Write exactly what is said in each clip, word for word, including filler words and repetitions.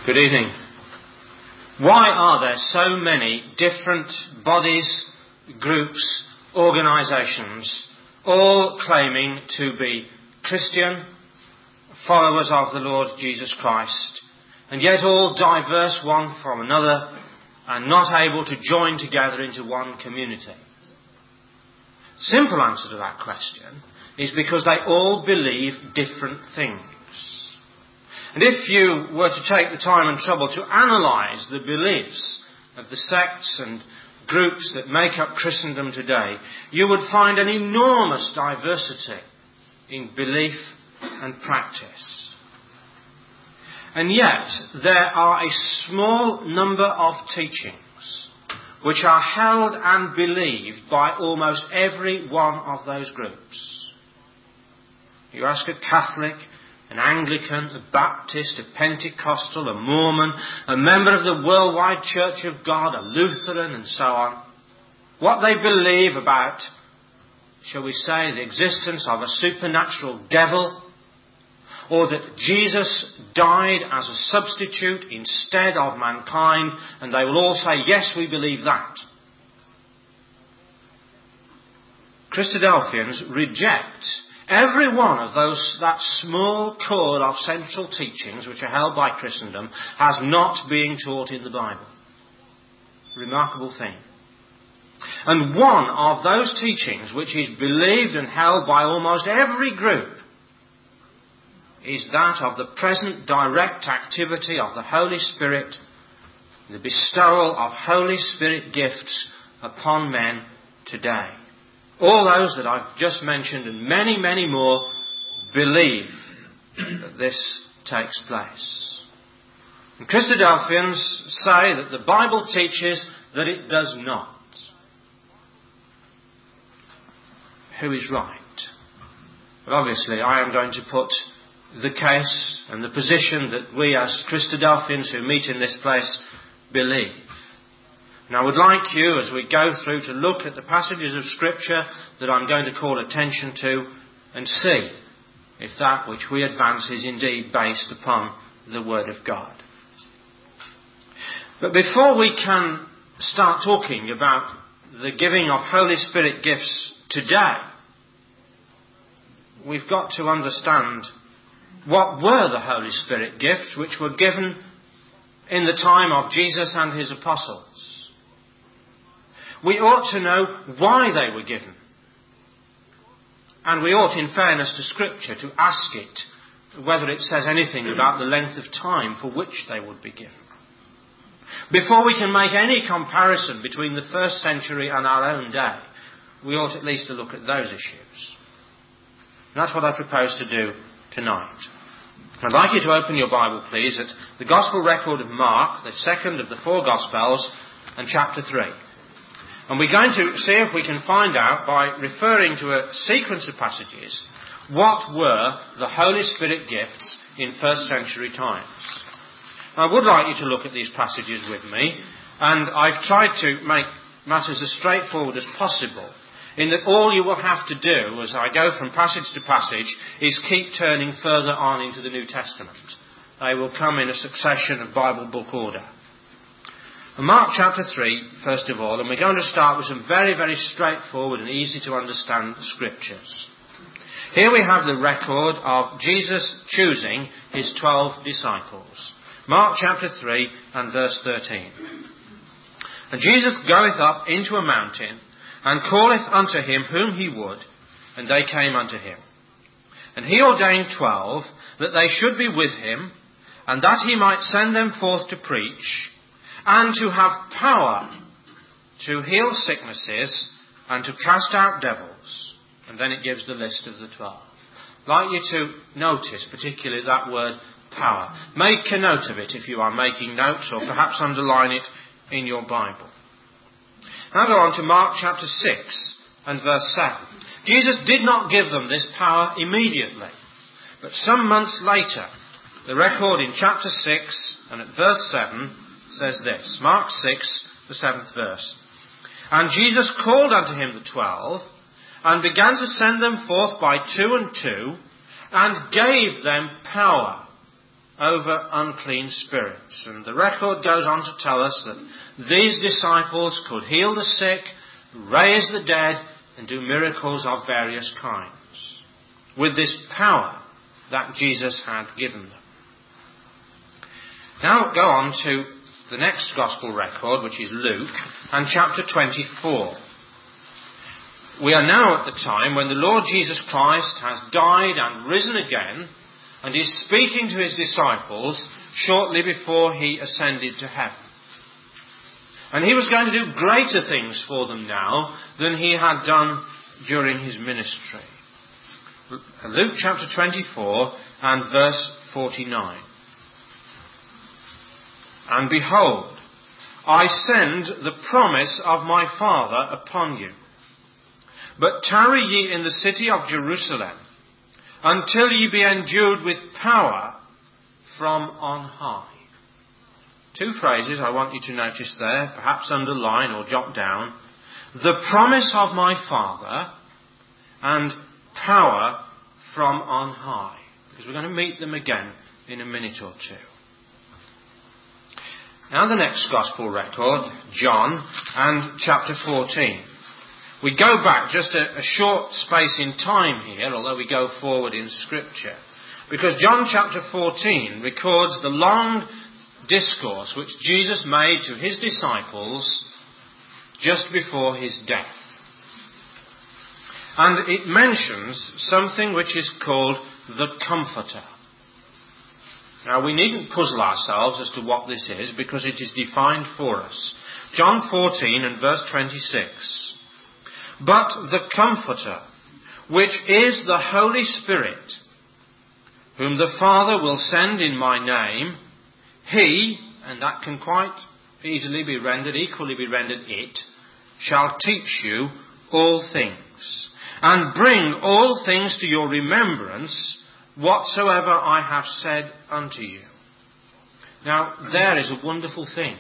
Good evening. Why are there so many different bodies, groups, organisations, all claiming to be Christian, followers of the Lord Jesus Christ, and yet all diverse one from another and not able to join together into one community? Simple answer to that question is because they all believe different things. And if you were to take the time and trouble to analyse the beliefs of the sects and groups that make up Christendom today, you would find an enormous diversity in belief and practice. And yet, there are a small number of teachings which are held and believed by almost every one of those groups. You ask a Catholic, an Anglican, a Baptist, a Pentecostal, a Mormon, a member of the Worldwide Church of God, a Lutheran, and so on, what they believe about, shall we say, the existence of a supernatural devil, or that Jesus died as a substitute instead of mankind, and they will all say, yes, we believe that. Christadelphians reject every one of those, that small chord of central teachings which are held by Christendom as not being taught in the Bible. Remarkable thing. And one of those teachings which is believed and held by almost every group is that of the present direct activity of the Holy Spirit, the bestowal of Holy Spirit gifts upon men today. All those that I've just mentioned and many, many more believe that this takes place. And Christadelphians say that the Bible teaches that it does not. Who is right? But obviously I am going to put the case and the position that we as Christadelphians who meet in this place believe. And I would like you, as we go through, to look at the passages of Scripture that I'm going to call attention to and see if that which we advance is indeed based upon the Word of God. But before we can start talking about the giving of Holy Spirit gifts today, we've got to understand what were the Holy Spirit gifts which were given in the time of Jesus and his apostles. We ought to know why they were given. And we ought, in fairness to Scripture, to ask it whether it says anything about the length of time for which they would be given. Before we can make any comparison between the first century and our own day, we ought at least to look at those issues. And that's what I propose to do tonight. I'd like you to open your Bible, please, at the Gospel record of Mark, the second of the four Gospels, and chapter three. And we're going to see if we can find out, by referring to a sequence of passages, what were the Holy Spirit gifts in first century times. I would like you to look at these passages with me, and I've tried to make matters as straightforward as possible, in that all you will have to do, as I go from passage to passage, is keep turning further on into the New Testament. They will come in a succession of Bible book order. Mark chapter three, first of all, and we're going to start with some very, very straightforward and easy to understand scriptures. Here we have the record of Jesus choosing his twelve disciples. Mark chapter three and verse thirteen. And Jesus goeth up into a mountain, and calleth unto him whom he would, and they came unto him. And he ordained twelve, that they should be with him, and that he might send them forth to preach, and to have power to heal sicknesses and to cast out devils. And then it gives the list of the twelve. I'd like you to notice particularly that word power. Make a note of it if you are making notes, or perhaps underline it in your Bible. Now go on to Mark chapter six and verse seven. Jesus did not give them this power immediately, but some months later. The record in chapter six and at verse seven says this. Mark six, the seventh verse. And Jesus called unto him the twelve, and began to send them forth by two and two, and gave them power over unclean spirits. And the record goes on to tell us that these disciples could heal the sick, raise the dead, and do miracles of various kinds with this power that Jesus had given them. Now go on to the next Gospel record, which is Luke, and chapter twenty-four. We are now at the time when the Lord Jesus Christ has died and risen again, and is speaking to his disciples shortly before he ascended to heaven. And he was going to do greater things for them now than he had done during his ministry. Luke chapter twenty-four and verse forty-nine. And behold, I send the promise of my Father upon you. But tarry ye in the city of Jerusalem, until ye be endued with power from on high. Two phrases I want you to notice there, perhaps underline or jot down. The promise of my Father and power from on high. Because we're going to meet them again in a minute or two. Now the next Gospel record, John and chapter fourteen. We go back just a, a short space in time here, although we go forward in Scripture. Because John chapter fourteen records the long discourse which Jesus made to his disciples just before his death. And it mentions something which is called the Comforter. Now we needn't puzzle ourselves as to what this is, because it is defined for us. John fourteen and verse twenty-six. But the Comforter, which is the Holy Spirit, whom the Father will send in my name, he, and that can quite easily be rendered, equally be rendered it, shall teach you all things, and bring all things to your remembrance, whatsoever I have said unto you. Now, there is a wonderful thing.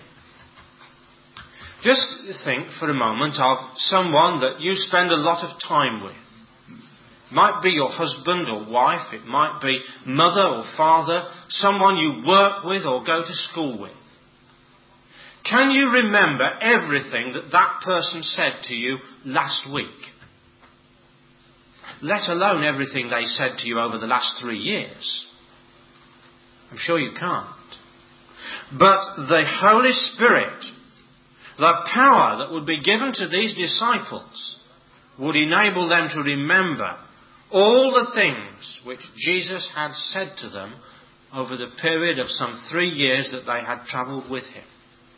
Just think for a moment of someone that you spend a lot of time with. It might be your husband or wife, it might be mother or father, someone you work with or go to school with. Can you remember everything that that person said to you last week? Let alone everything they said to you over the last three years. I'm sure you can't. But the Holy Spirit, the power that would be given to these disciples, would enable them to remember all the things which Jesus had said to them over the period of some three years that they had travelled with him.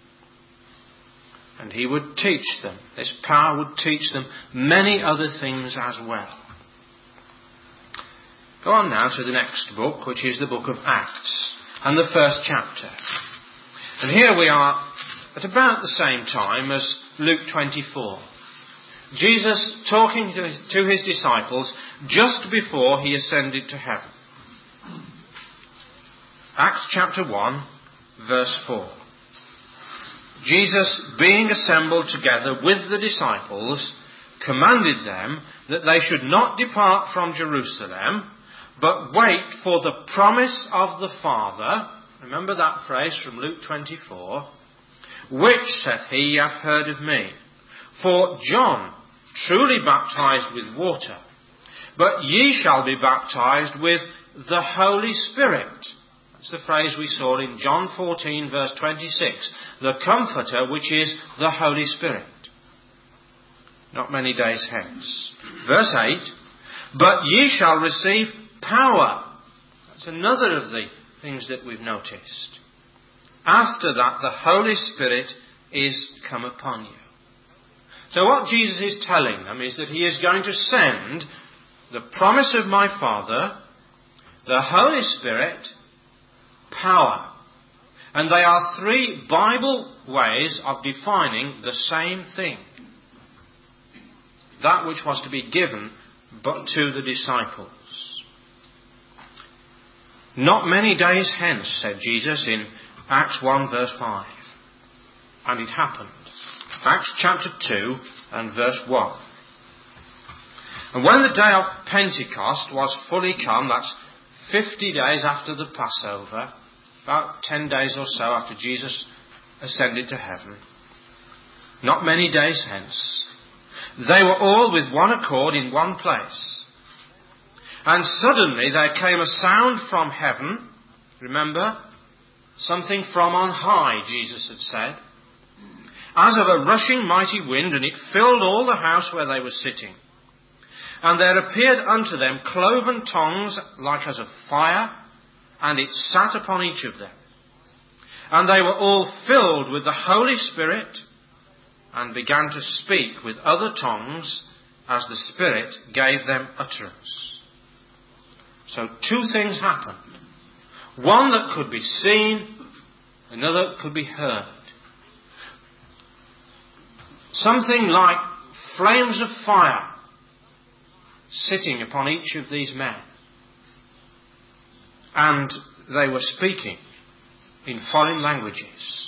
And he would teach them, this power would teach them many other things as well. Go on now to the next book, which is the book of Acts, and the first chapter. And here we are at about the same time as Luke twenty-four. Jesus talking to his, to his disciples just before he ascended to heaven. Acts chapter one, verse four. Jesus, being assembled together with the disciples, commanded them that they should not depart from Jerusalem, but wait for the promise of the Father. Remember that phrase from Luke twenty-four. Which, saith he, ye have heard of me. For John truly baptized with water, but ye shall be baptized with the Holy Spirit. That's the phrase we saw in John fourteen, verse twenty-six. The Comforter, which is the Holy Spirit. Not many days hence. Verse eight. But ye shall receive power. That's another of the things that we've noticed. After that, the Holy Spirit is come upon you. So what Jesus is telling them is that he is going to send the promise of my Father, the Holy Spirit, power. And they are three Bible ways of defining the same thing. That which was to be given but to the disciples. Not many days hence, said Jesus in Acts one verse five. And it happened. Acts chapter two and verse one. And when the day of Pentecost was fully come, that's fifty days after the Passover, about ten days or so after Jesus ascended to heaven, not many days hence, they were all with one accord in one place. And suddenly there came a sound from heaven. Remember? Something from on high, Jesus had said. As of a rushing mighty wind, and it filled all the house where they were sitting. And there appeared unto them cloven tongues like as of fire, and it sat upon each of them. And they were all filled with the Holy Spirit, and began to speak with other tongues as the Spirit gave them utterance. So two things happened. One that could be seen, another that could be heard. Something like flames of fire sitting upon each of these men. And they were speaking in foreign languages.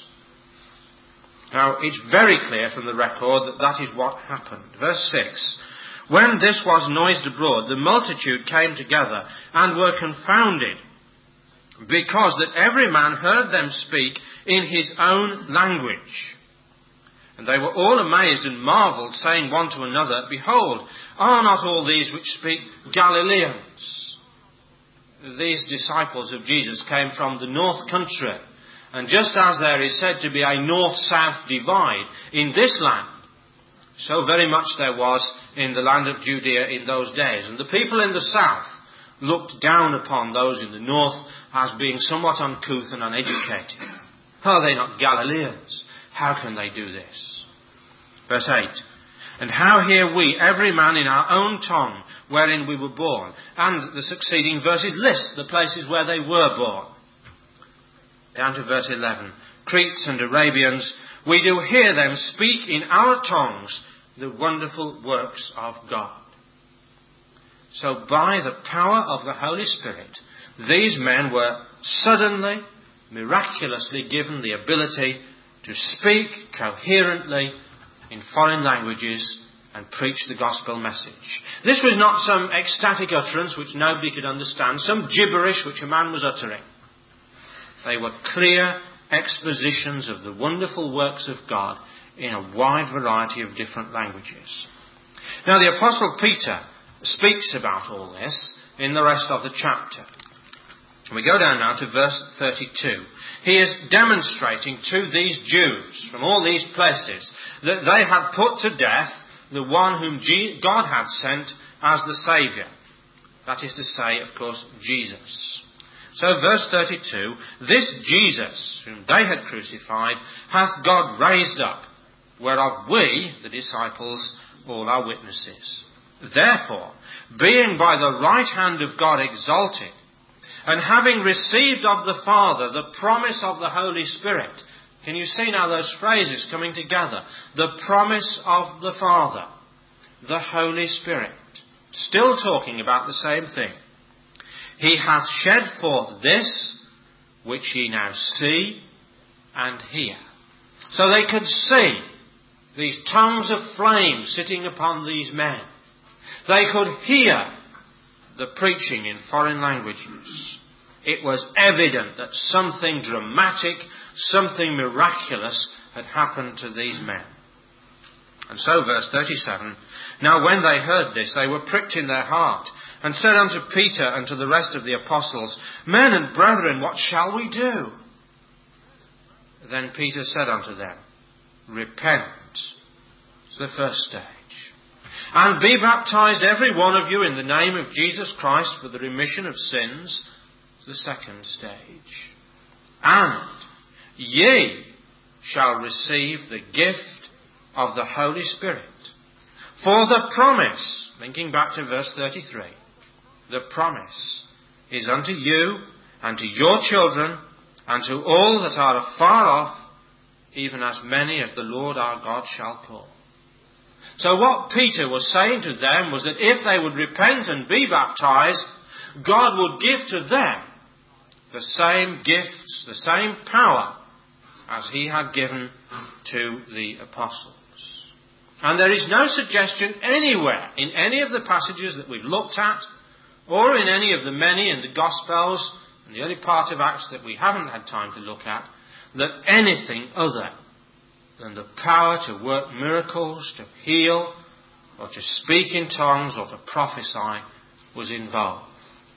Now, it's very clear from the record that that is what happened. Verse six. When this was noised abroad, the multitude came together and were confounded, because that every man heard them speak in his own language. And they were all amazed and marvelled, saying one to another, Behold, are not all these which speak Galileans? These disciples of Jesus came from the north country. And just as there is said to be a north-south divide in this land, so very much there was in the land of Judea in those days. And the people in the south looked down upon those in the north as being somewhat uncouth and uneducated. Are they not Galileans? How can they do this? Verse eight. And how hear we, every man in our own tongue, wherein we were born? And the succeeding verses list the places where they were born. Down to verse eleven. Cretes and Arabians, we do hear them speak in our tongues the wonderful works of God. So by the power of the Holy Spirit, these men were suddenly, miraculously given the ability to speak coherently in foreign languages and preach the gospel message. This was not some ecstatic utterance which nobody could understand, some gibberish which a man was uttering. They were clear expositions of the wonderful works of God in a wide variety of different languages. Now the Apostle Peter speaks about all this in the rest of the chapter. We go down now to verse thirty-two. He is demonstrating to these Jews from all these places that they had put to death the one whom God had sent as the Saviour. That is to say, of course, Jesus. So verse thirty-two, this Jesus, whom they had crucified, hath God raised up, whereof we, the disciples, all are witnesses. Therefore, being by the right hand of God exalted, and having received of the Father the promise of the Holy Spirit. Can you see now those phrases coming together? The promise of the Father, the Holy Spirit. Still talking about the same thing. He hath shed forth this, which ye now see and hear. So they could see these tongues of flame sitting upon these men. They could hear the preaching in foreign languages. It was evident that something dramatic, something miraculous had happened to these men. And so, verse thirty-seven, now when they heard this, they were pricked in their heart, and said unto Peter and to the rest of the apostles, Men and brethren, what shall we do? Then Peter said unto them, Repent. It's the first stage. And be baptized every one of you in the name of Jesus Christ for the remission of sins. It's the second stage. And ye shall receive the gift of the Holy Spirit. For the promise, linking back to verse thirty-three, the promise is unto you and to your children and to all that are afar off, even as many as the Lord our God shall call. So what Peter was saying to them was that if they would repent and be baptized, God would give to them the same gifts, the same power as he had given to the apostles. And there is no suggestion anywhere in any of the passages that we've looked at, or in any of the many in the Gospels, and the early part of Acts that we haven't had time to look at, that anything other than the power to work miracles, to heal, or to speak in tongues, or to prophesy was involved.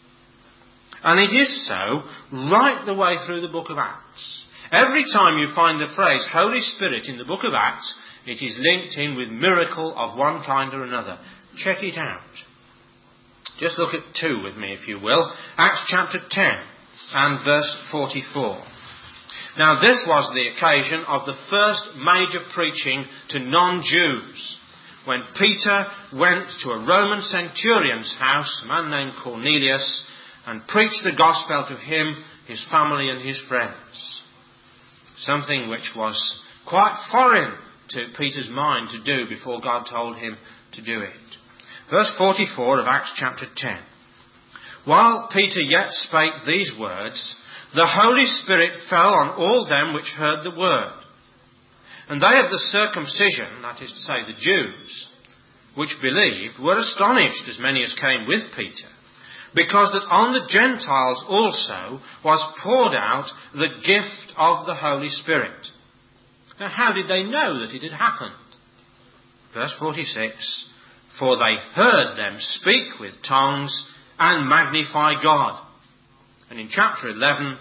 And it is so right the way through the book of Acts. Every time you find the phrase Holy Spirit in the book of Acts, it is linked in with miracle of one kind or another. Check it out. Just look at two with me, if you will. Acts chapter ten and verse forty-four. Now this was the occasion of the first major preaching to non-Jews, when Peter went to a Roman centurion's house, a man named Cornelius, and preached the gospel to him, his family and his friends. Something which was quite foreign to Peter's mind to do before God told him to do it. Verse forty-four of Acts chapter ten. While Peter yet spake these words, the Holy Spirit fell on all them which heard the word. And they of the circumcision, that is to say the Jews, which believed, were astonished, as many as came with Peter, because that on the Gentiles also was poured out the gift of the Holy Spirit. Now how did they know that it had happened? Verse forty-six, for they heard them speak with tongues and magnify God. And in chapter eleven,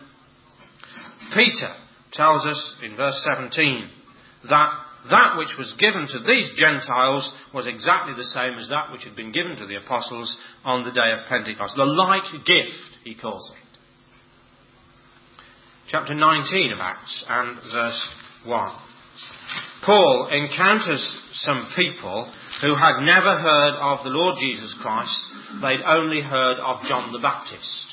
Peter tells us in verse seventeen that that which was given to these Gentiles was exactly the same as that which had been given to the apostles on the day of Pentecost. The like gift, he calls it. Chapter nineteen of Acts and verse one. Paul encounters some people who had never heard of the Lord Jesus Christ. They'd only heard of John the Baptist.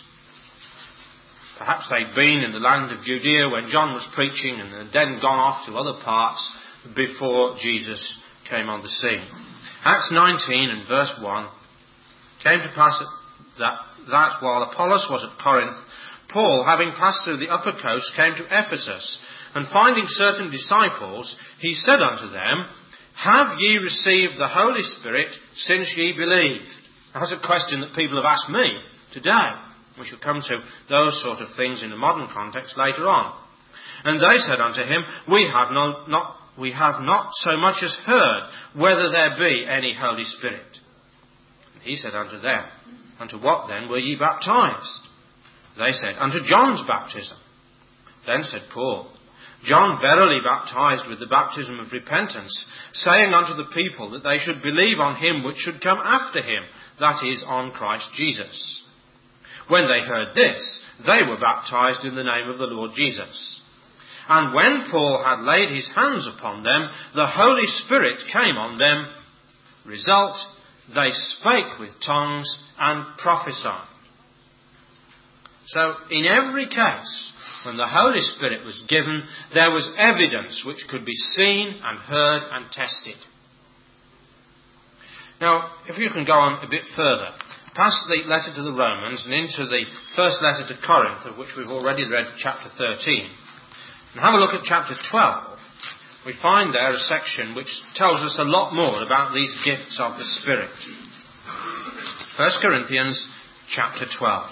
Perhaps they'd been in the land of Judea when John was preaching and had then gone off to other parts before Jesus came on the scene. Acts nineteen and verse one. Came to pass that, that while Apollos was at Corinth, Paul, having passed through the upper coast, came to Ephesus, and finding certain disciples, he said unto them, have ye received the Holy Spirit since ye believed? That's a question that people have asked me today. We shall come to those sort of things in the modern context later on. And they said unto him, We have no, not, we have not so much as heard whether there be any Holy Spirit. And he said unto them, Unto what then were ye baptized? They said, Unto John's baptism. Then said Paul, John verily baptized with the baptism of repentance, saying unto the people that they should believe on him which should come after him, that is, on Christ Jesus. When they heard this, they were baptized in the name of the Lord Jesus. And when Paul had laid his hands upon them, the Holy Spirit came on them. Result, they spake with tongues and prophesied. So, in every case, when the Holy Spirit was given, there was evidence which could be seen and heard and tested. Now, if you can go on a bit further, past the letter to the Romans and into the first letter to Corinth, of which we've already read chapter thirteen, and have a look at chapter twelve, we find there a section which tells us a lot more about these gifts of the Spirit. First Corinthians chapter twelve.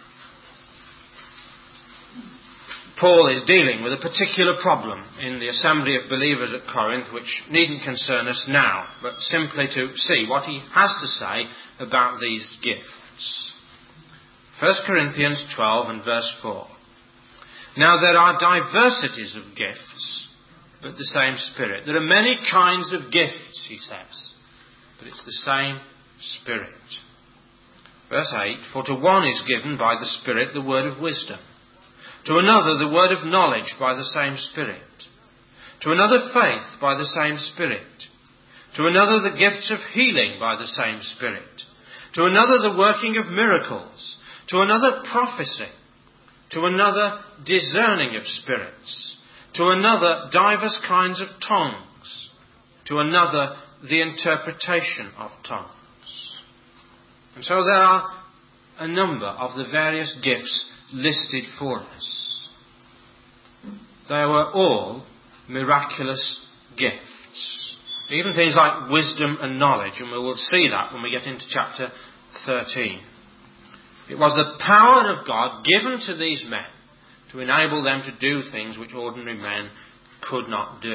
Paul is dealing with a particular problem in the assembly of believers at Corinth which needn't concern us now, but simply to see what he has to say about these gifts. First Corinthians twelve and verse four. Now there are diversities of gifts, but the same Spirit. There are many kinds of gifts, he says, but it's the same Spirit. Verse eight, For to one is given by the Spirit the word of wisdom, to another the word of knowledge by the same Spirit, to another faith by the same Spirit, to another the gifts of healing by the same Spirit, to another the working of miracles, to another prophecy, to another discerning of spirits, to another divers kinds of tongues, to another the interpretation of tongues. And so there are a number of the various gifts listed for us. They were all miraculous gifts. Even things like wisdom and knowledge, and we will see that when we get into chapter thirteen. It was the power of God given to these men to enable them to do things which ordinary men could not do.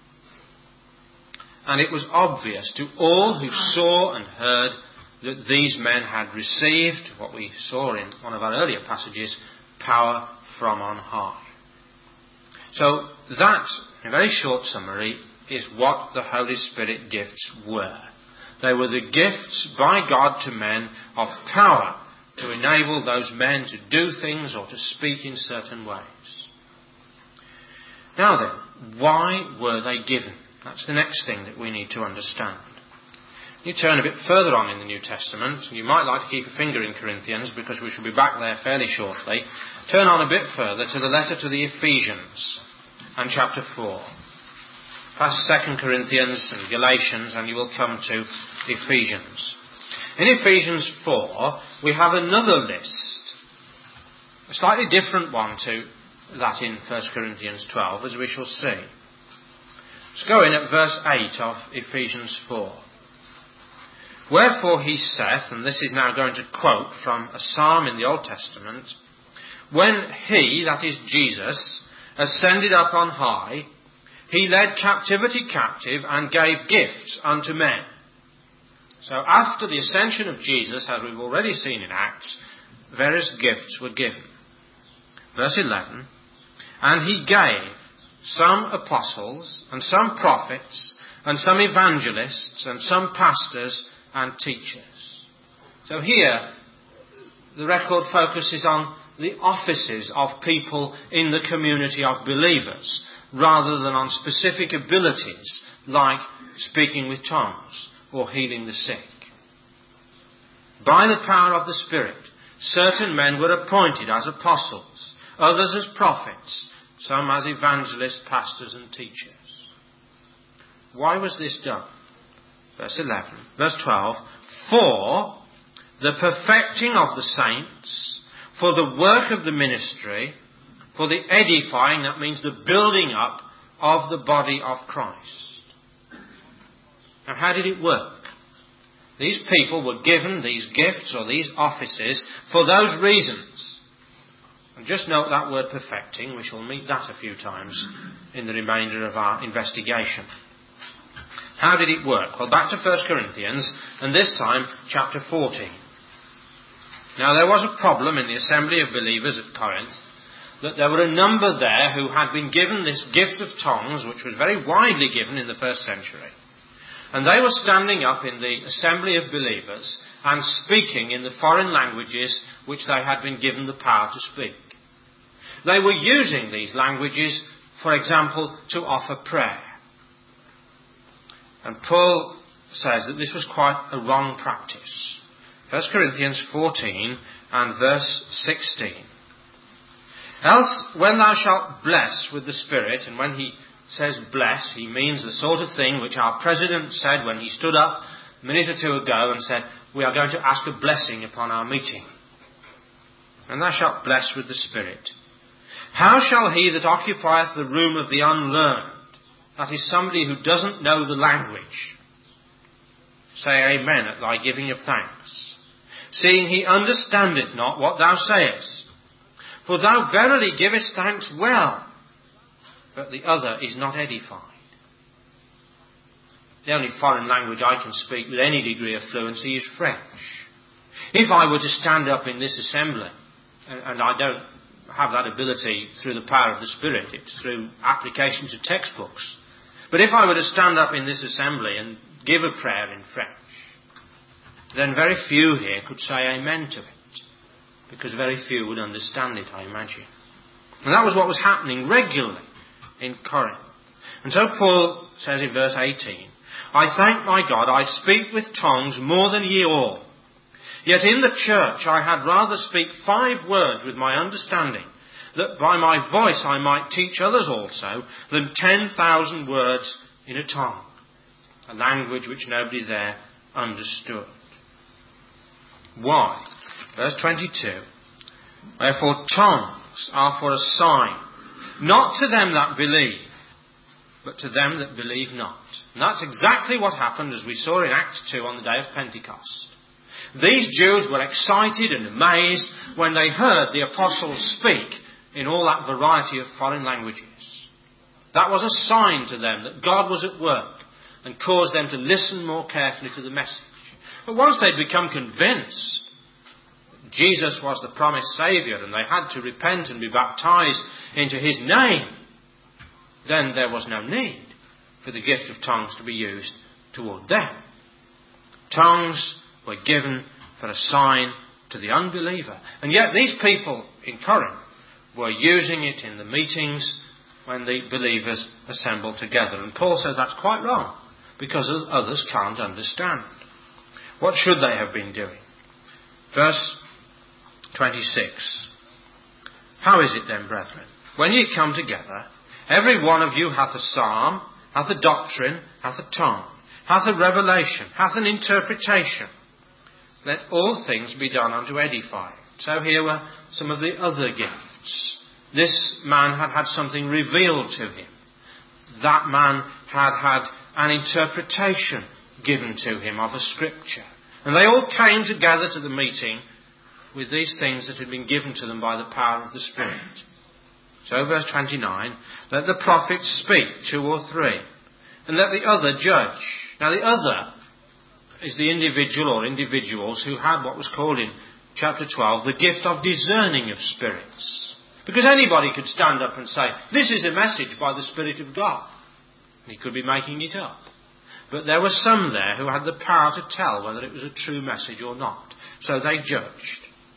And it was obvious to all who saw and heard that these men had received, what we saw in one of our earlier passages, power from on high. So that, in a very short summary, is what the Holy Spirit gifts were. They were the gifts by God to men of power to enable those men to do things or to speak in certain ways. Now then, why were they given? That's the next thing that we need to understand. You turn a bit further on in the New Testament, and you might like to keep a finger in Corinthians because we shall be back there fairly shortly. Turn on a bit further to the letter to the Ephesians and chapter four. Past Second Corinthians and Galatians, and you will come to Ephesians. In Ephesians four, we have another list, a slightly different one to that in First Corinthians twelve, as we shall see. Let's go in at verse eight of Ephesians four. Wherefore he saith, and this is now going to quote from a psalm in the Old Testament, when he, that is Jesus, ascended up on high, he led captivity captive and gave gifts unto men. So after the ascension of Jesus, as we've already seen in Acts, various gifts were given. Verse eleven, and he gave some apostles, and some prophets, and some evangelists, and some pastors and teachers. So here, the record focuses on the offices of people in the community of believers, rather than on specific abilities like speaking with tongues or healing the sick. By the power of the Spirit, certain men were appointed as apostles, others as prophets, some as evangelists, pastors and teachers. Why was this done? Verse eleven, verse twelve, for the perfecting of the saints, for the work of the ministry, for the edifying, that means the building up of the body of Christ. Now how did it work? These people were given these gifts or these offices for those reasons. And just note that word perfecting. We shall meet that a few times in the remainder of our investigation. How did it work? Well, back to First Corinthians, and this time chapter fourteen. Now there was a problem in the assembly of believers at Corinth, that there were a number there who had been given this gift of tongues, which was very widely given in the first century. And they were standing up in the assembly of believers and speaking in the foreign languages which they had been given the power to speak. They were using these languages, for example, to offer prayer. And Paul says that this was quite a wrong practice. First Corinthians fourteen and verse sixteen. Else, when thou shalt bless with the Spirit, and when he says bless, he means the sort of thing which our President said when he stood up a minute or two ago and said, we are going to ask a blessing upon our meeting. And thou shalt bless with the Spirit. How shall he that occupieth the room of the unlearned, that is somebody who doesn't know the language, say amen at thy giving of thanks, seeing he understandeth not what thou sayest? For thou verily givest thanks well, but the other is not edified. The only foreign language I can speak with any degree of fluency is French. If I were to stand up in this assembly, and I don't have that ability through the power of the Spirit, it's through application to textbooks. But if I were to stand up in this assembly and give a prayer in French, then very few here could say amen to it, because very few would understand it, I imagine. And that was what was happening regularly in Corinth. And so Paul says in verse eighteen, I thank my God, I speak with tongues more than ye all. Yet in the church I had rather speak five words with my understanding, that by my voice I might teach others also, than ten thousand words in a tongue, a language which nobody there understood. Why? Verse twenty-two, wherefore tongues are for a sign, not to them that believe, but to them that believe not. And that's exactly what happened, as we saw in Acts two on the day of Pentecost. These Jews were excited and amazed when they heard the apostles speak in all that variety of foreign languages. That was a sign to them that God was at work and caused them to listen more carefully to the message. But once they'd become convinced that Jesus was the promised Saviour and they had to repent and be baptised into his name, then there was no need for the gift of tongues to be used toward them. Tongues were given for a sign to the unbeliever. And yet these people in Corinth were using it in the meetings when the believers assembled together. And Paul says that's quite wrong, because others can't understand. What should they have been doing? Verse twenty-six. How is it then, brethren? When ye come together, every one of you hath a psalm, hath a doctrine, hath a tongue, hath a revelation, hath an interpretation. Let all things be done unto edifying. So here were some of the other gifts. This man had had something revealed to him. That man had had an interpretation given to him of a scripture. And they all came together to the meeting with these things that had been given to them by the power of the Spirit. So verse twenty-nine, let the prophets speak, two or three, and let the other judge. Now the other is the individual or individuals who had what was called in chapter twelve the gift of discerning of spirits. Because anybody could stand up and say, this is a message by the Spirit of God. He could be making it up. But there were some there who had the power to tell whether it was a true message or not. So they judged.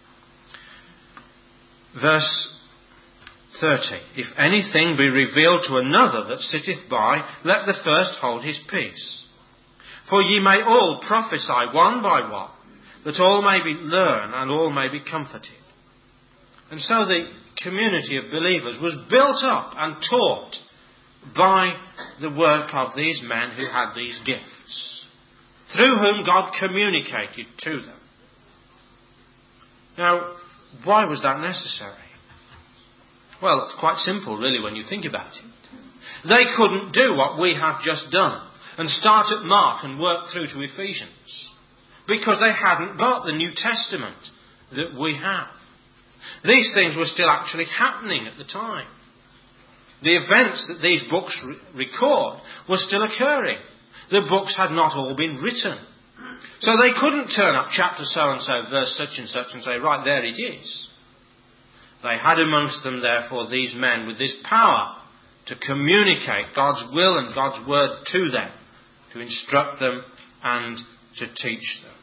Verse thirty. If anything be revealed to another that sitteth by, let the first hold his peace. For ye may all prophesy one by one, that all may be learn and all may be comforted. And so the community of believers was built up and taught by the work of these men who had these gifts, through whom God communicated to them. Now, why was that necessary? Well, it's quite simple, really, when you think about it. They couldn't do what we have just done and start at Mark and work through to Ephesians, because they hadn't got the New Testament that we have. These things were still actually happening at the time. The events that these books re- record were still occurring. The books had not all been written. So they couldn't turn up chapter so-and-so, verse such and such, and say, right, there it is. They had amongst them, therefore, these men with this power to communicate God's will and God's word to them, to instruct them and to teach them.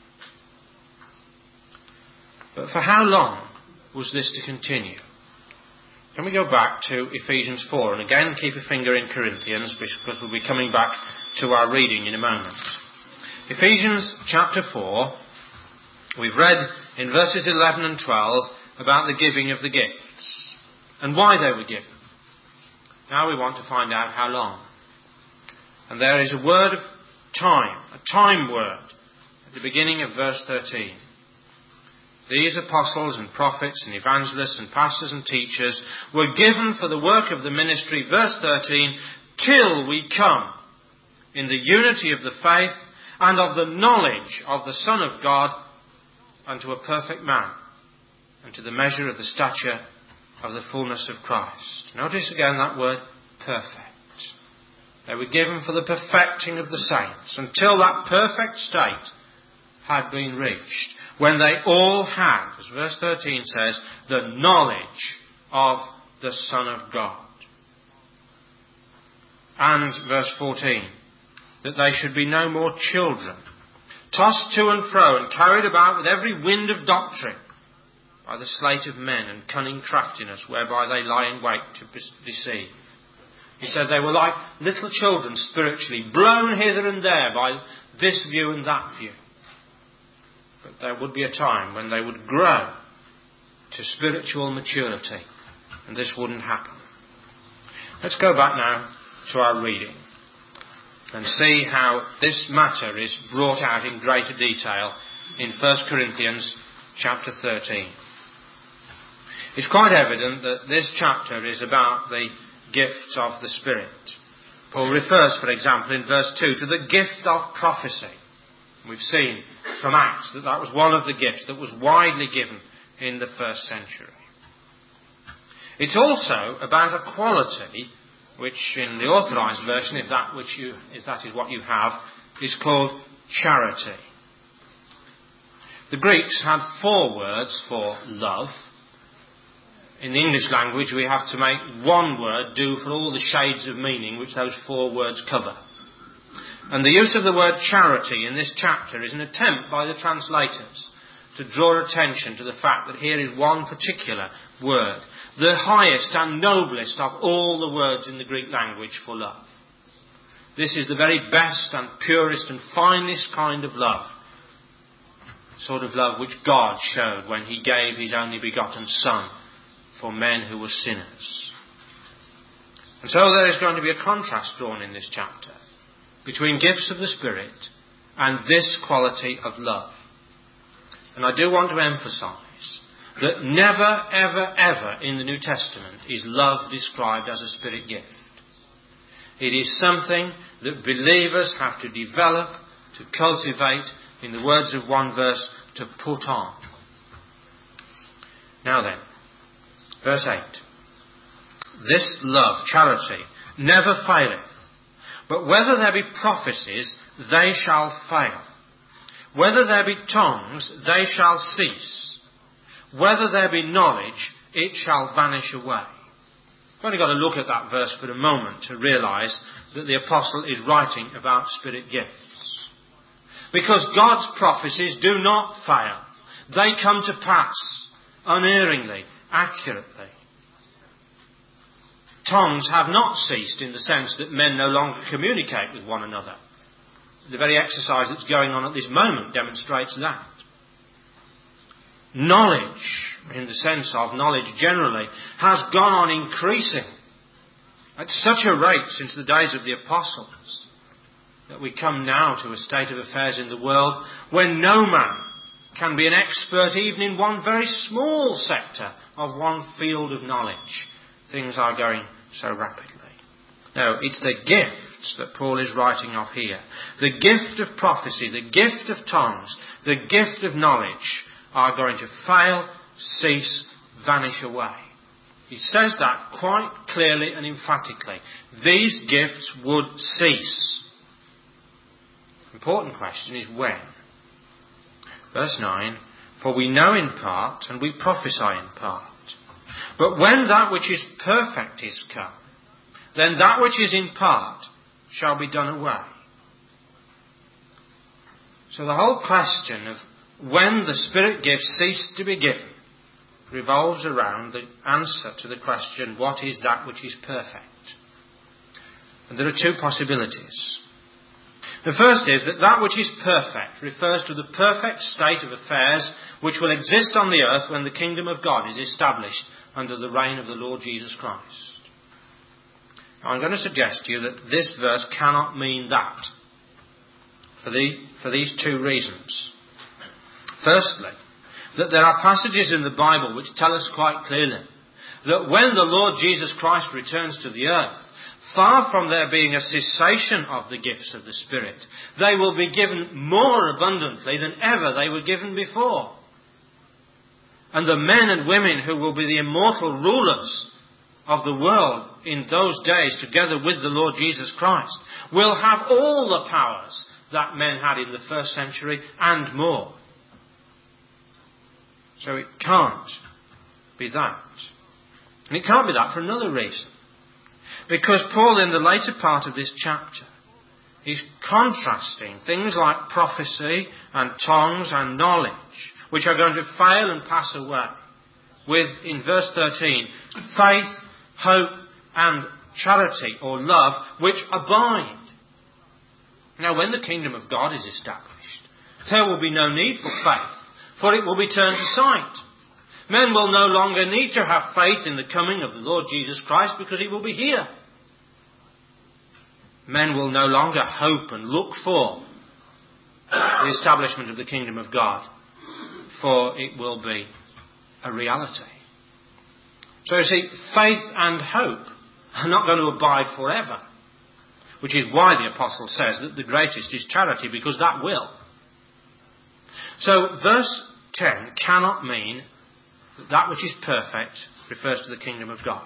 But for how long was this to continue? Can we go back to Ephesians four, and again keep a finger in Corinthians, because we'll be coming back to our reading in a moment. Ephesians chapter four, we've read in verses eleven and twelve about the giving of the gifts and why they were given. Now we want to find out how long. And there is a word of time, a time word, at the beginning of verse thirteen. These apostles and prophets and evangelists and pastors and teachers were given for the work of the ministry, verse thirteen, till we come in the unity of the faith and of the knowledge of the Son of God unto a perfect man, and to the measure of the stature of the fullness of Christ. Notice again that word, perfect. They were given for the perfecting of the saints, until that perfect state had been reached, when they all had, as verse thirteen says, the knowledge of the Son of God. And verse fourteen, that they should be no more children, tossed to and fro and carried about with every wind of doctrine, by the sleight of men and cunning craftiness, whereby they lie in wait to deceive. He said they were like little children spiritually, blown hither and there by this view and that view. But there would be a time when they would grow to spiritual maturity, and this wouldn't happen. Let's go back now to our reading and see how this matter is brought out in greater detail in First Corinthians chapter thirteen. It's quite evident that this chapter is about the gifts of the Spirit. Paul refers, for example, in verse two to the gift of prophecy. We've seen from Acts that that was one of the gifts that was widely given in the first century. It's also about a quality which in the authorised version, if that, which you, if that is what you have, is called charity. The Greeks had four words for love. In the English language we have to make one word do for all the shades of meaning which those four words cover. And the use of the word charity in this chapter is an attempt by the translators to draw attention to the fact that here is one particular word, the highest and noblest of all the words in the Greek language for love. This is the very best and purest and finest kind of love, sort of love which God showed when he gave his only begotten Son for men who were sinners. And so there is going to be a contrast drawn in this chapter between gifts of the Spirit and this quality of love. And I do want to emphasise that never, ever, ever in the New Testament is love described as a Spirit gift. It is something that believers have to develop, to cultivate, in the words of one verse, to put on. Now then, verse eight. This love, charity, never faileth, but whether there be prophecies, they shall fail. Whether there be tongues, they shall cease. Whether there be knowledge, it shall vanish away. We've only got to look at that verse for a moment to realise that the apostle is writing about Spirit gifts. Because God's prophecies do not fail. They come to pass unerringly, accurately. Tongues have not ceased in the sense that men no longer communicate with one another. The very exercise that's going on at this moment demonstrates that. Knowledge, in the sense of knowledge generally, has gone on increasing at such a rate since the days of the apostles that we come now to a state of affairs in the world when no man can be an expert even in one very small sector of one field of knowledge. Things are going so rapidly. No, it's the gifts that Paul is writing of here. The gift of prophecy, the gift of tongues, the gift of knowledge are going to fail, cease, vanish away. He says that quite clearly and emphatically. These gifts would cease. The important question is when. Verse nine, for we know in part and we prophesy in part. But when that which is perfect is come, then that which is in part shall be done away. So the whole question of when the Spirit gifts cease to be given revolves around the answer to the question, what is that which is perfect? And there are two possibilities. The first is that that which is perfect refers to the perfect state of affairs which will exist on the earth when the kingdom of God is established under the reign of the Lord Jesus Christ. Now, I'm going to suggest to you that this verse cannot mean that for, the, for these two reasons. Firstly, that there are passages in the Bible which tell us quite clearly that when the Lord Jesus Christ returns to the earth, far from there being a cessation of the gifts of the Spirit, they will be given more abundantly than ever they were given before. And the men and women who will be the immortal rulers of the world in those days, together with the Lord Jesus Christ, will have all the powers that men had in the first century and more. So it can't be that. And it can't be that for another reason. Because Paul, in the later part of this chapter, is contrasting things like prophecy and tongues and knowledge, which are going to fail and pass away, with, in verse thirteen, faith, hope and charity or love, which abide. Now, when the kingdom of God is established, there will be no need for faith, for it will be turned to sight. Men will no longer need to have faith in the coming of the Lord Jesus Christ because he will be here. Men will no longer hope and look for the establishment of the kingdom of God, for it will be a reality. So you see, faith and hope are not going to abide forever, which is why the apostle says that the greatest is charity, because that will. So verse ten cannot mean that that which is perfect refers to the kingdom of God.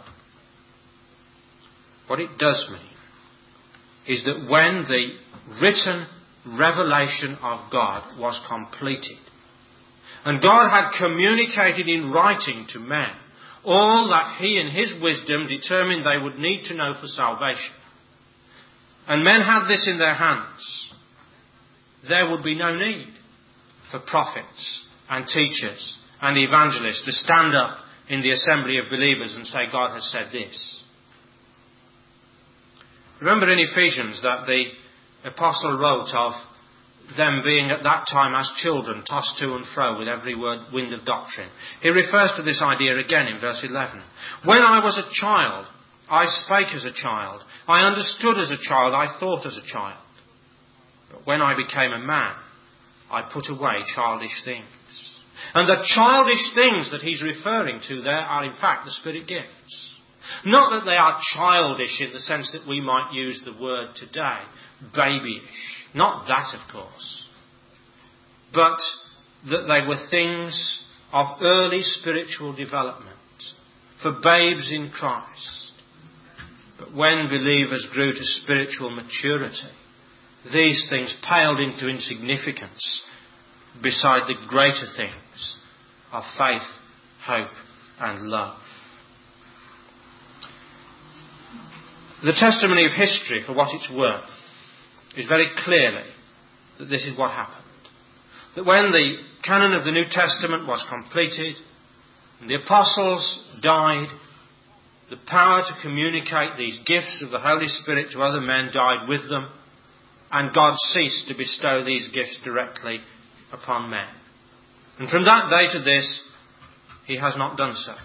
What it does mean is that when the written revelation of God was completed, and God had communicated in writing to men all that he in his wisdom determined they would need to know for salvation, and men had this in their hands, there would be no need for prophets and teachers and evangelists to stand up in the assembly of believers and say, God has said this. Remember in Ephesians that the apostle wrote of them being at that time as children, tossed to and fro with every word, wind of doctrine. He refers to this idea again in verse eleven. When I was a child, I spake as a child. I understood as a child. I thought as a child. But when I became a man, I put away childish things. And the childish things that he's referring to there are in fact the Spirit gifts. Not that they are childish in the sense that we might use the word today, babyish. Not that, of course. But that they were things of early spiritual development for babes in Christ. But when believers grew to spiritual maturity, these things paled into insignificance beside the greater things of faith, hope, and love. The testimony of history, for what it's worth, is very clearly that this is what happened. That when the canon of the New Testament was completed, and the apostles died, the power to communicate these gifts of the Holy Spirit to other men died with them, and God ceased to bestow these gifts directly upon men. And from that day to this, he has not done so.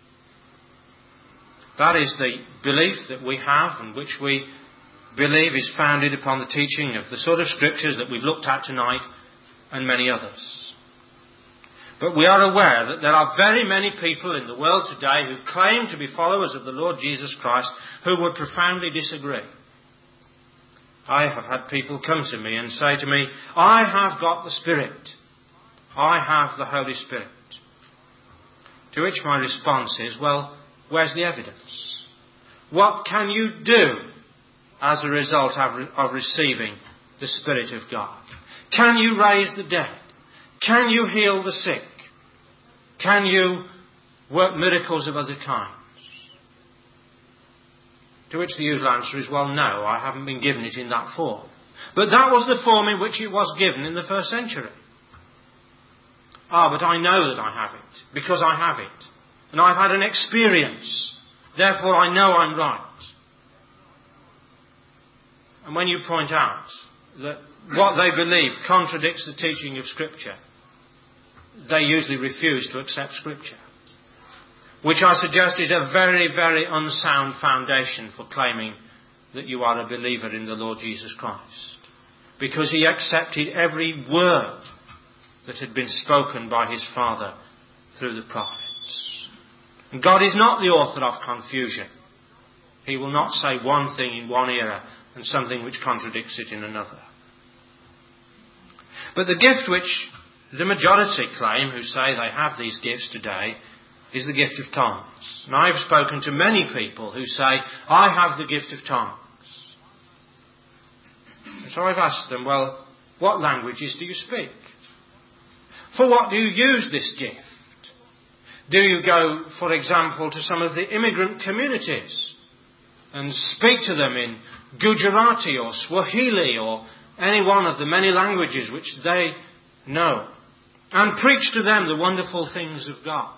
That is the belief that we have, and which we believe is founded upon the teaching of the sort of scriptures that we've looked at tonight and many others. But we are aware that there are very many people in the world today who claim to be followers of the Lord Jesus Christ who would profoundly disagree. I have had people come to me and say to me, I have got the Spirit. I have the Holy Spirit. To which my response is, well, where's the evidence? What can you do as a result of, of receiving the Spirit of God? Can you raise the dead? Can you heal the sick? Can you work miracles of other kinds? To which the usual answer is, well, no, I haven't been given it in that form. But that was the form in which it was given in the first century. Ah, but I know that I have it, because I have it. And I've had an experience. Therefore I know I'm right. And when you point out that what they believe contradicts the teaching of Scripture, they usually refuse to accept Scripture. Which I suggest is a very, very unsound foundation for claiming that you are a believer in the Lord Jesus Christ. Because he accepted every word that had been spoken by his Father through the prophets. And God is not the author of confusion. He will not say one thing in one era and something which contradicts it in another. But the gift which the majority claim, who say they have these gifts today, is the gift of tongues. And I've spoken to many people who say, I have the gift of tongues. And so I've asked them, well, what languages do you speak? For what do you use this gift? Do you go, for example, to some of the immigrant communities and speak to them in Gujarati or Swahili or any one of the many languages which they know and preach to them the wonderful things of God?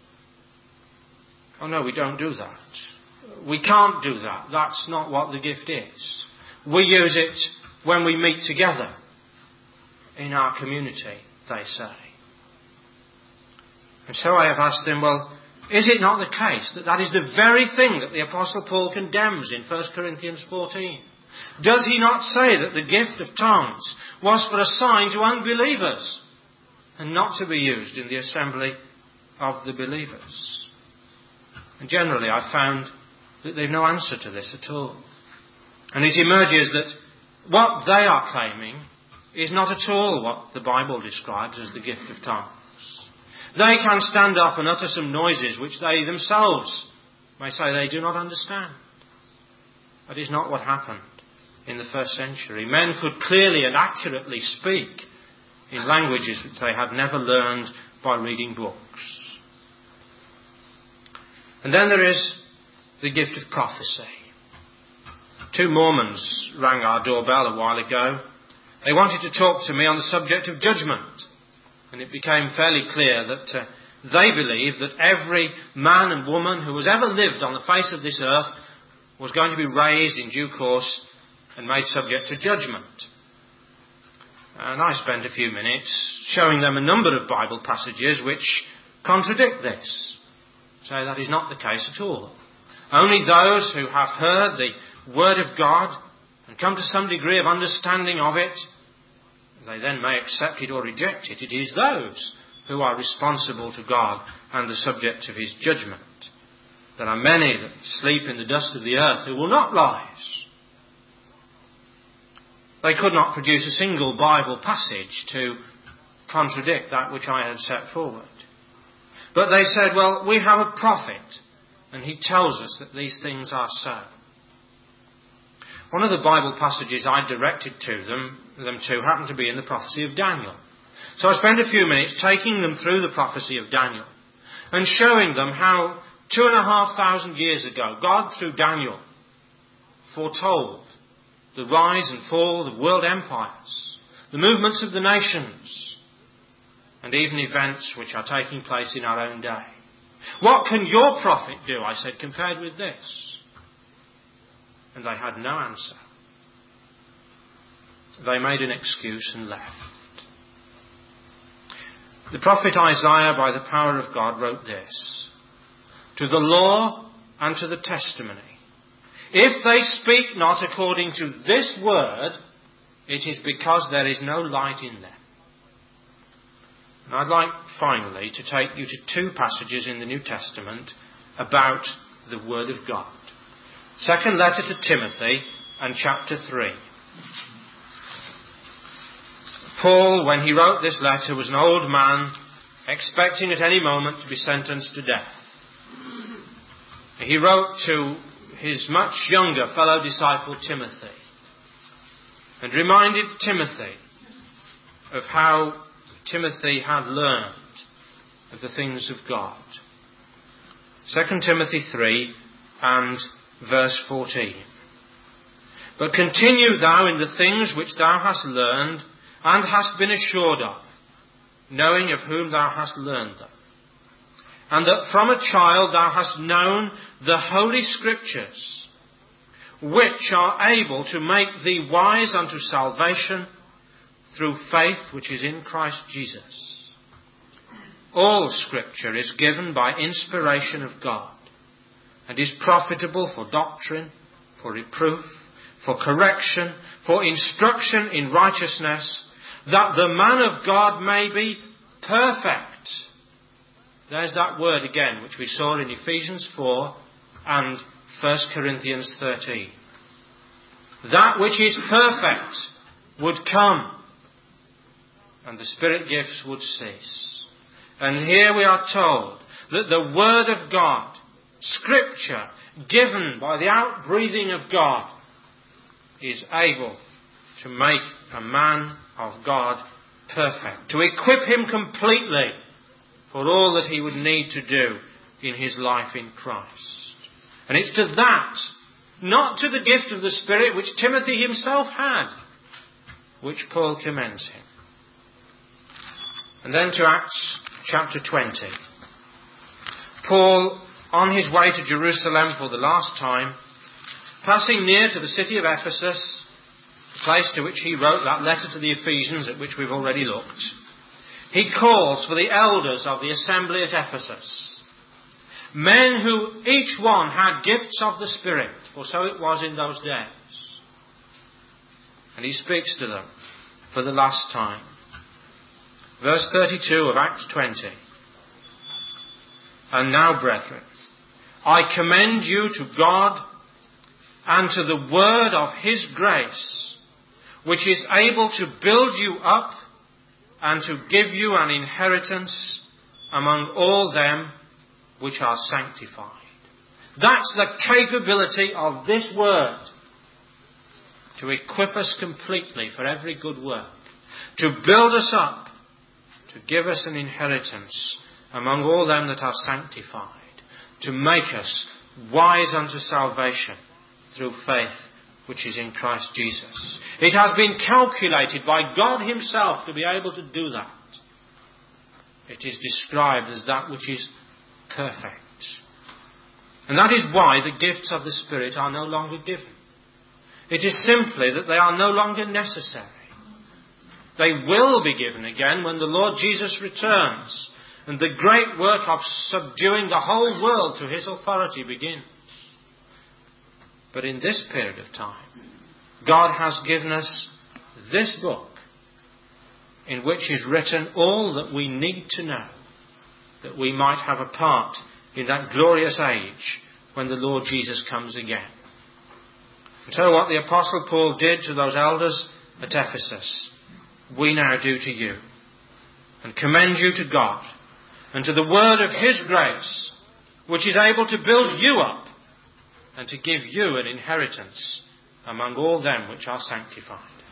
Oh no, we don't do that. We can't do that. That's not what the gift is. We use it when we meet together in our community, they say. And so I have asked them, well, is it not the case that that is the very thing that the Apostle Paul condemns in First Corinthians fourteen? Does he not say that the gift of tongues was for a sign to unbelievers and not to be used in the assembly of the believers? And generally I found that they've no answer to this at all. And it emerges that what they are claiming is not at all what the Bible describes as the gift of tongues. They can stand up and utter some noises which they themselves may say they do not understand. That is not what happened in the first century. Men could clearly and accurately speak in languages which they had never learned by reading books. And then there is the gift of prophecy. Two Mormons rang our doorbell a while ago. They wanted to talk to me on the subject of judgment. And it became fairly clear that uh, they believed that every man and woman who has ever lived on the face of this earth was going to be raised in due course and made subject to judgment. And I spent a few minutes showing them a number of Bible passages which contradict this. So that is not the case at all. Only those who have heard the Word of God and come to some degree of understanding of it, they then may accept it or reject it. It is those who are responsible to God and the subject of His judgment. There are many that sleep in the dust of the earth who will not rise. They could not produce a single Bible passage to contradict that which I had set forward. But they said, well, we have a prophet, and he tells us that these things are so. One of the Bible passages I directed to them, them to happened to be in the prophecy of Daniel. So I spent a few minutes taking them through the prophecy of Daniel and showing them how two and a half thousand years ago, God, through Daniel, foretold the rise and fall of world empires, the movements of the nations, and even events which are taking place in our own day. What can your prophet do, I said, compared with this? And they had no answer. They made an excuse and left. The prophet Isaiah, by the power of God, wrote this: to the law and to the testimony, if they speak not according to this word, it is because there is no light in them. And I'd like, finally, to take you to two passages in the New Testament about the Word of God. Second letter to Timothy and chapter three. Paul, when he wrote this letter, was an old man expecting at any moment to be sentenced to death. He wrote to his much younger fellow disciple Timothy and reminded Timothy of how Timothy had learned of the things of God. Second Timothy three and verse fourteen. But continue thou in the things which thou hast learned and hast been assured of, knowing of whom thou hast learned them, and that from a child thou hast known the holy Scriptures, which are able to make thee wise unto salvation through faith which is in Christ Jesus. All Scripture is given by inspiration of God, and is profitable for doctrine, for reproof, for correction, for instruction in righteousness, that the man of God may be perfect. There's that word again, which we saw in Ephesians four and First Corinthians thirteen. That which is perfect would come, and the Spirit gifts would cease. And here we are told that the Word of God, Scripture, given by the outbreathing of God, is able to make a man of God perfect, to equip him completely for all that he would need to do in his life in Christ. And it's to that, not to the gift of the Spirit which Timothy himself had, which Paul commends him. And then to Acts chapter twenty. Paul, on his way to Jerusalem for the last time, passing near to the city of Ephesus, the place to which he wrote that letter to the Ephesians at which we've already looked, he calls for the elders of the assembly at Ephesus, men who each one had gifts of the Spirit, for so it was in those days. And he speaks to them for the last time. Verse thirty-two of Acts twenty. And now, brethren, I commend you to God and to the word of His grace, which is able to build you up and to give you an inheritance among all them which are sanctified. That's the capability of this word, to equip us completely for every good work, to build us up, to give us an inheritance among all them that are sanctified, to make us wise unto salvation through faith which is in Christ Jesus. It has been calculated by God himself to be able to do that. It is described as that which is perfect. And that is why the gifts of the Spirit are no longer given. It is simply that they are no longer necessary. They will be given again when the Lord Jesus returns and the great work of subduing the whole world to his authority begins. But in this period of time, God has given us this book in which is written all that we need to know, that we might have a part in that glorious age when the Lord Jesus comes again. And so what the Apostle Paul did to those elders at Ephesus, we now do to you, and commend you to God and to the word of his grace, which is able to build you up and to give you an inheritance among all them which are sanctified.